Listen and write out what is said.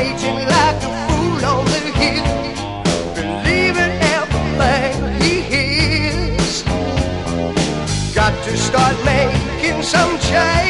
raging like a fool on the hill, believing everything he hears. Got to start making some change.